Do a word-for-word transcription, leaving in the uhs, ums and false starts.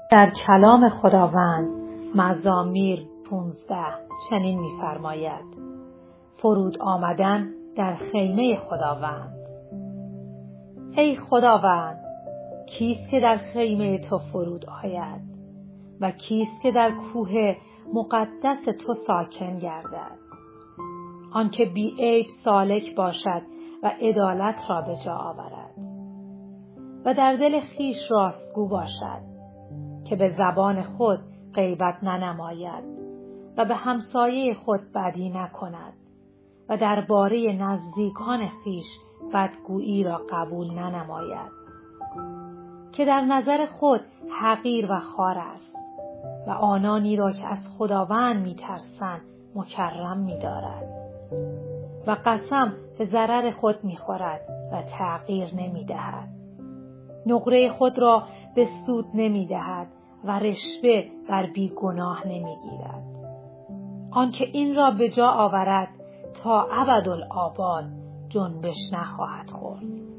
در کلام خداوند مزامیر پانزده چنین می‌فرماید: فرود آمدن در خیمه خداوند. ای خداوند، کیست که در خیمه تو فرود آید و کیست که در کوه مقدس تو ساکن گردد؟ آن که بی عیب سالک باشد و عدالت را به جا آورد و در دل خویش راستگو باشد، که به زبان خود غیبت ننماید و به همسایه خود بدی نکند و درباره نزدیکان خویش بدگویی را قبول ننماید، که در نظر خود حقیر و خوار است و آنانی را که از خداوند می‌ترسند مکرم می‌دارد و قسم به ضرر خود می‌خورد و تغییر نمی‌دهد. نقره خود را به سود نمی‌دهد و رشوه بر بیگناه نمی‌گیرد. آن که این را به جا آورد تا ابدالآباد جنبش نخواهد خورد.